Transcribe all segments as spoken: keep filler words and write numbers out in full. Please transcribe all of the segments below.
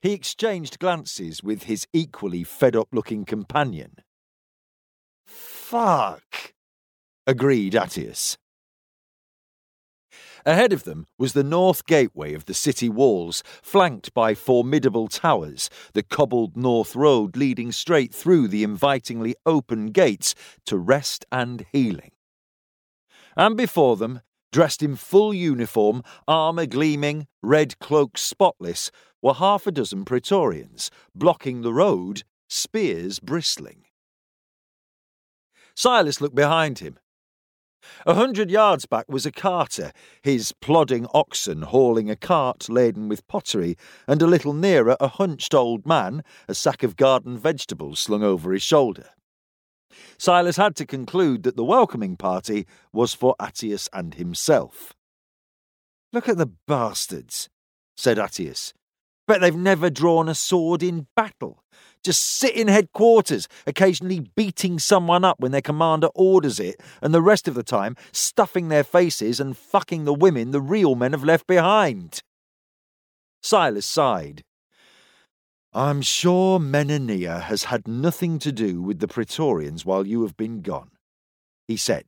He exchanged glances with his equally fed-up-looking companion. "Fuck," agreed Attius. Ahead of them was the north gateway of the city walls, flanked by formidable towers, the cobbled north road leading straight through the invitingly open gates to rest and healing. And before them, dressed in full uniform, armour gleaming, red cloaks spotless, were half a dozen Praetorians, blocking the road, spears bristling. Silas looked behind him. A hundred yards back was a carter, his plodding oxen hauling a cart laden with pottery, and a little nearer a hunched old man, a sack of garden vegetables slung over his shoulder. Silas had to conclude that the welcoming party was for Attius and himself. "Look at the bastards," said Attius. "Bet they've never drawn a sword in battle. Just sit in headquarters, occasionally beating someone up when their commander orders it, and the rest of the time stuffing their faces and fucking the women the real men have left behind." Silas sighed. "I'm sure Menania has had nothing to do with the Praetorians while you have been gone," he said.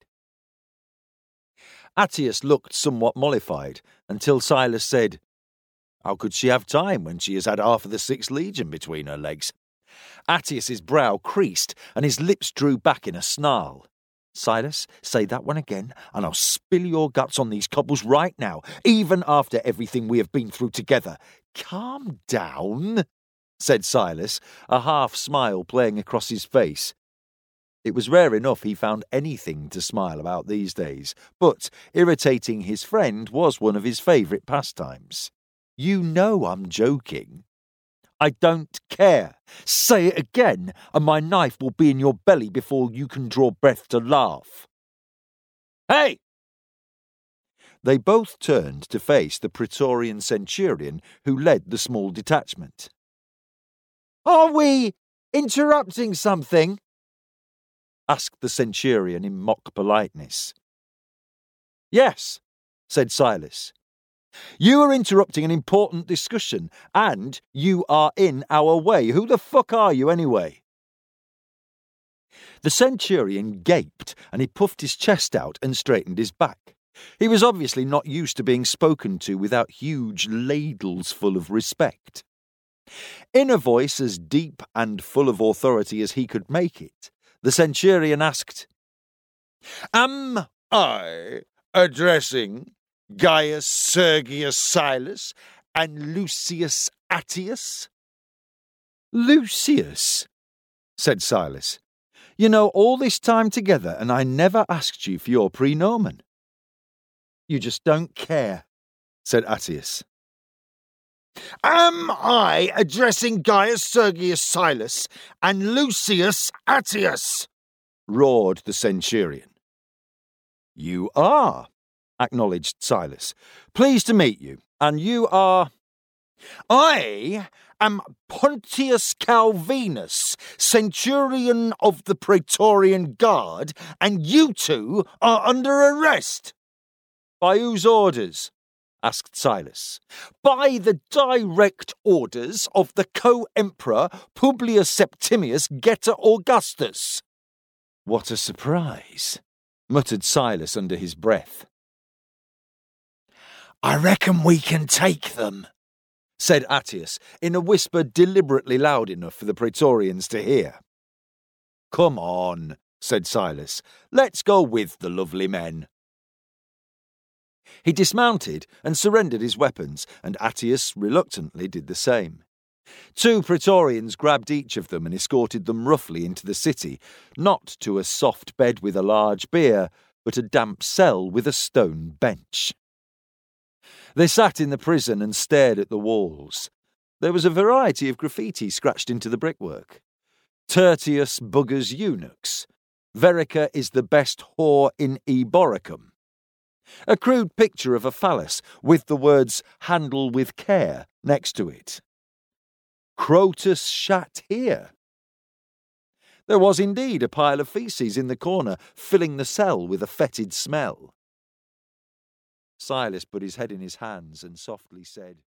Attius looked somewhat mollified until Silas said, "How could she have time when she has had half of the Sixth Legion between her legs?" Attius's brow creased and his lips drew back in a snarl. "Silas, say that one again, and I'll spill your guts on these cobbles right now, even after everything we have been through together." "Calm down," said Silas, a half-smile playing across his face. It was rare enough he found anything to smile about these days, but irritating his friend was one of his favourite pastimes. "You know I'm joking." "I don't care. Say it again, and my knife will be in your belly before you can draw breath to laugh." "Hey!" They both turned to face the Praetorian centurion who led the small detachment. "Are we interrupting something?" asked the centurion in mock politeness. "Yes," said Silas. "You are interrupting an important discussion, and you are in our way. Who the fuck are you, anyway?" The centurion gaped, and he puffed his chest out and straightened his back. He was obviously not used to being spoken to without huge ladles full of respect. In a voice as deep and full of authority as he could make it, the centurion asked, "Am I addressing Gaius Sergius Silas and Lucius Attius?" "Lucius," said Silas. "You know, all this time together, and I never asked you for your praenomen." "You just don't care," said Attius. "Am I addressing Gaius Sergius Silas and Lucius Attius?" roared the centurion. "You are," acknowledged Silas. "Pleased to meet you. And you are—" "I am Pontius Calvinus, centurion of the Praetorian Guard, and you two are under arrest." "By whose orders?" asked Silas. "By the direct orders of the co-emperor Publius Septimius Geta Augustus." "What a surprise," muttered Silas under his breath. "I reckon we can take them," said Attius, in a whisper deliberately loud enough for the Praetorians to hear. "Come on," said Silas. "Let's go with the lovely men." He dismounted and surrendered his weapons, and Attius reluctantly did the same. Two Praetorians grabbed each of them and escorted them roughly into the city, not to a soft bed with a large bier, but a damp cell with a stone bench. They sat in the prison and stared at the walls. There was a variety of graffiti scratched into the brickwork. "Tertius buggers eunuchs. Verica is the best whore in Eboracum." A crude picture of a phallus with the words "handle with care" next to it. "Crotus shat here." There was indeed a pile of faeces in the corner, filling the cell with a fetid smell. Silas put his head in his hands and softly said,